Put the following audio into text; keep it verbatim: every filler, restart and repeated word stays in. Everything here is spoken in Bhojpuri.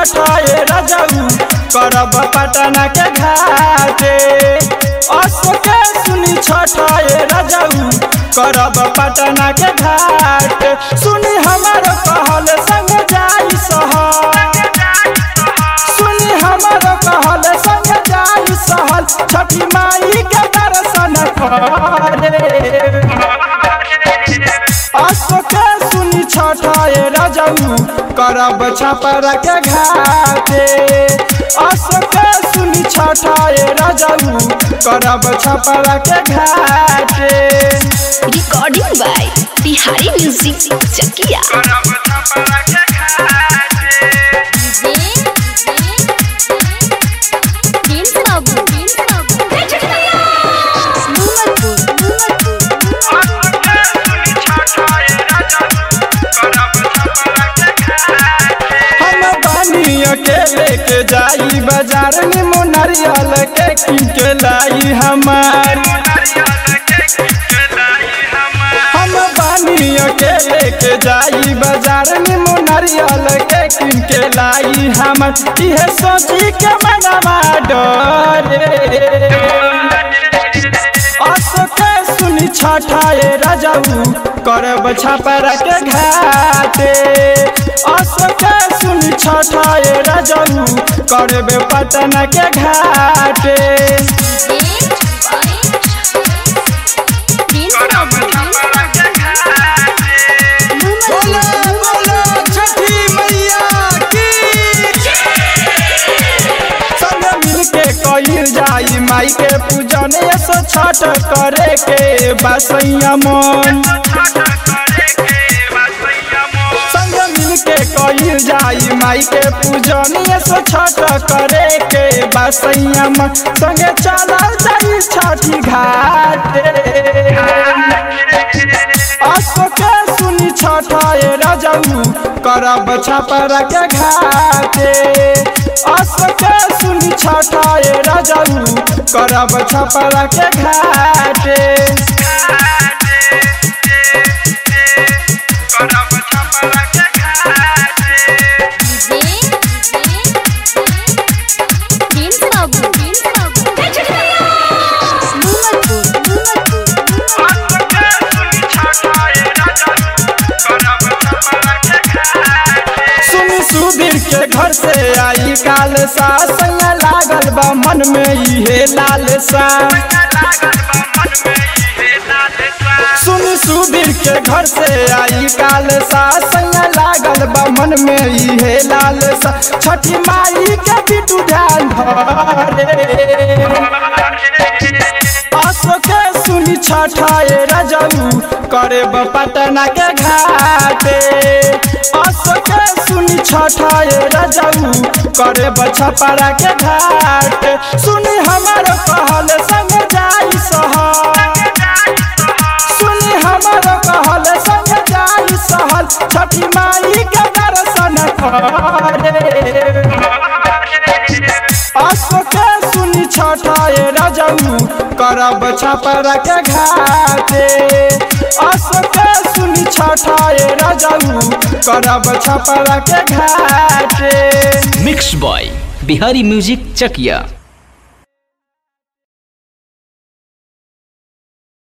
छठाए रजऊ करब पटना के घाटे। असके सुनी छठाए रजऊ करब पटना के घाट। सुनी हमार कहल संग जाई सहल, सुनी हमार कहल संग जाई सहल, छठी माई के दर्शन करे। असके सुनी छठाए रजऊ करब छपरा के घाटे। असके सुनी छठाए रजऊ करब छपरा के घाटे। Recording by Bihari music Chakiya. अकेले के जाई बाजार में मोनरियल के किन के लाई हमार। हम बानी अकेले के जाई बाजार में मोनरियल के किन के लाई हमार। इहे सोची के मनवा डरे। असके सुनी छठाए रजऊ करब छपरा के घाटे। असके सुनी छठाए रजऊ करब पटना के घाटे। कईल जाई माई के पूजन सो छठ करे के बसैया मन। संग मिल के कईल जाई माई के पूजन सो छठ करे के बसैया मन। संगे चलल जाई छठी घाटे। असके सुनी छठाए रजऊ करब छपरा के घाटे। असके सुनी छठाए रजऊ करब छपरा के घाटे। सुधीर के घर से आई काल सा संग लागल बा मन में इहे लाल सा। सुन सुधीर के घर से आई काल सा संग लागल बा मन में इहे लाल सा। छठी माई के बिटू ध्यान धरे। असके सुनी छठाए रजऊ करब पटना के घाटे। असके सुनी छठाए रजऊ करब छपरा के घाट। सुनी हमार कहल संग जाई सहल, सुनी हमार कहल संग जाई सहल, छठी माई के दर्शन करे। असके सुनी छठाए रजऊ करब छपरा के घाटे। असके सुनी छठाए रजऊ करब छपरा के घाटे। Mix by Bihari music Chakiya.